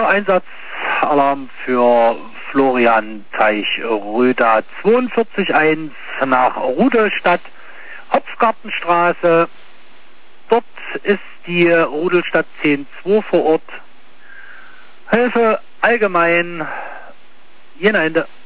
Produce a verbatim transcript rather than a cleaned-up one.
Einsatzalarm für Florian Teich-Röder zweiundvierzig eins nach Rudolstadt, Hopfgartenstraße. Dort ist die Rudelstadt zehn zwei vor Ort. Hilfe allgemein. Jena Ende.